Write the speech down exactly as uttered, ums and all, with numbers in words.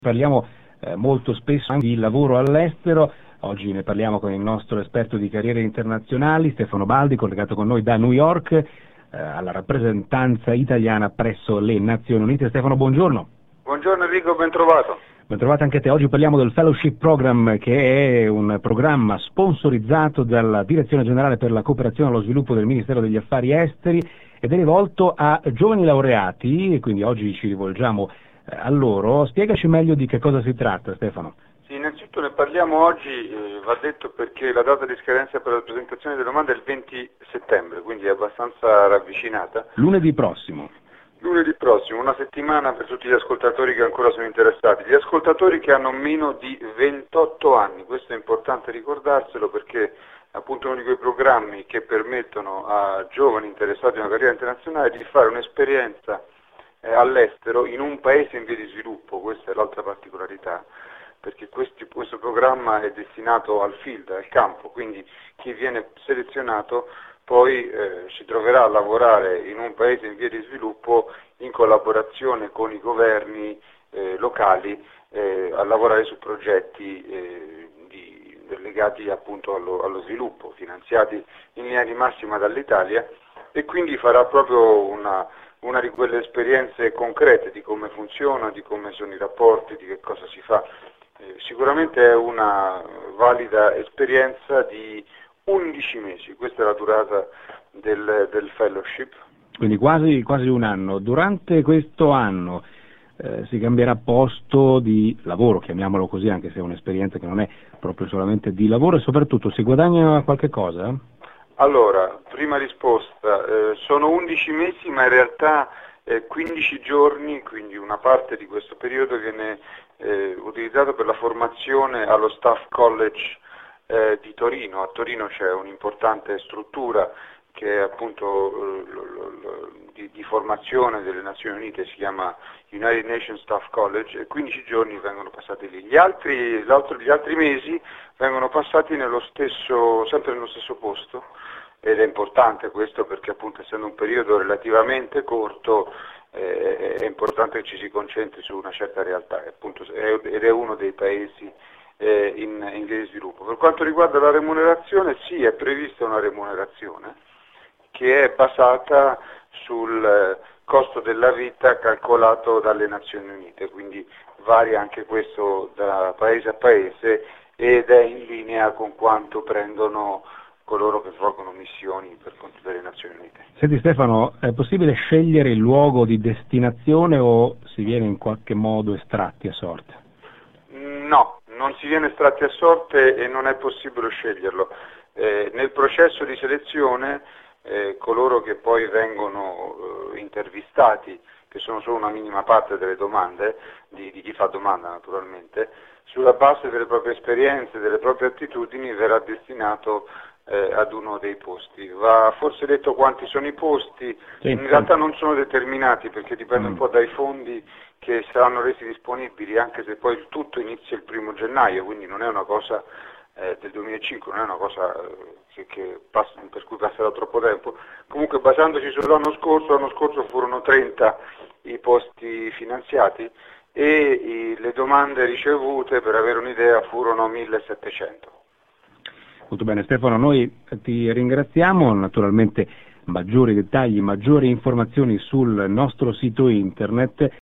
Parliamo eh, molto spesso anche di lavoro all'estero. Oggi ne parliamo con il nostro esperto di carriere internazionali, Stefano Baldi, collegato con noi da New York, eh, alla rappresentanza italiana presso le Nazioni Unite. Stefano, buongiorno. Buongiorno Enrico, ben trovato. Ben trovato anche te. Oggi parliamo del Fellowship Program, che è un programma sponsorizzato dalla Direzione Generale per la Cooperazione e lo Sviluppo del Ministero degli Affari Esteri ed è rivolto a giovani laureati, e quindi oggi ci rivolgiamo a loro. Spiegaci meglio di che cosa si tratta, Stefano. Sì, innanzitutto ne parliamo oggi, eh, va detto perché la data di scadenza per la presentazione delle domande è il venti settembre, quindi è abbastanza ravvicinata. Lunedì prossimo. Lunedì prossimo, una settimana per tutti gli ascoltatori che ancora sono interessati. Gli ascoltatori che hanno meno di ventotto anni, questo è importante ricordarselo perché appunto uno di quei programmi che permettono a giovani interessati in una carriera internazionale di fare un'esperienza eh, all'estero in un paese in via di sviluppo. Questa è l'altra particolarità, perché questi, questo programma è destinato al field, al campo, quindi chi viene selezionato poi eh, si troverà a lavorare in un paese in via di sviluppo in collaborazione con i governi eh, locali, eh, a lavorare su progetti eh, di, legati appunto allo, allo sviluppo, finanziati in linea di massima dall'Italia, e quindi farà proprio una, una di quelle esperienze concrete di come funziona, di come sono i rapporti, di che cosa si fa. Eh, sicuramente è una valida esperienza di undici mesi, questa è la durata del, del fellowship. Quindi quasi, quasi un anno. Durante questo anno eh, si cambierà posto di lavoro, chiamiamolo così, anche se è un'esperienza che non è proprio solamente di lavoro, e soprattutto si guadagna qualche cosa? Allora, prima risposta, eh, sono undici mesi, ma in realtà eh, quindici giorni, quindi una parte di questo periodo viene eh, utilizzato per la formazione allo Staff College Eh, di Torino. A Torino c'è un'importante struttura che è appunto eh, lo, lo, lo, di, di formazione delle Nazioni Unite, si chiama United Nations Staff College, e quindici giorni vengono passati lì. Gli altri, gli altri mesi vengono passati nello stesso, sempre nello stesso posto, ed è importante questo perché appunto essendo un periodo relativamente corto eh, è importante che ci si concentri su una certa realtà, appunto, ed è uno dei paesi In, in via di sviluppo. Per quanto riguarda la remunerazione, sì, è prevista una remunerazione che è basata sul costo della vita calcolato dalle Nazioni Unite, quindi varia anche questo da paese a paese ed è in linea con quanto prendono coloro che svolgono missioni per conto delle Nazioni Unite. Senti Stefano, è possibile scegliere il luogo di destinazione o si viene in qualche modo estratti a sorte? No, non si viene estratti a sorte e non è possibile sceglierlo. Eh, nel processo di selezione eh, coloro che poi vengono eh, intervistati, che sono solo una minima parte delle domande, di, di chi fa domanda naturalmente, sulla base delle proprie esperienze, delle proprie attitudini verrà destinato eh, ad uno dei posti. Va forse detto quanti sono i posti, sì, in realtà non sono determinati perché dipende mm. un po' dai fondi che saranno resi disponibili, anche se poi il tutto inizia il primo gennaio, quindi non è una cosa eh, del duemilacinque, non è una cosa eh, che, che passa, per cui passerà troppo tempo. Comunque basandoci sull'anno scorso, l'anno scorso furono trenta i posti finanziati e i, le domande ricevute, per avere un'idea, furono millesettecento. Molto bene Stefano, noi ti ringraziamo, naturalmente maggiori dettagli, maggiori informazioni sul nostro sito internet.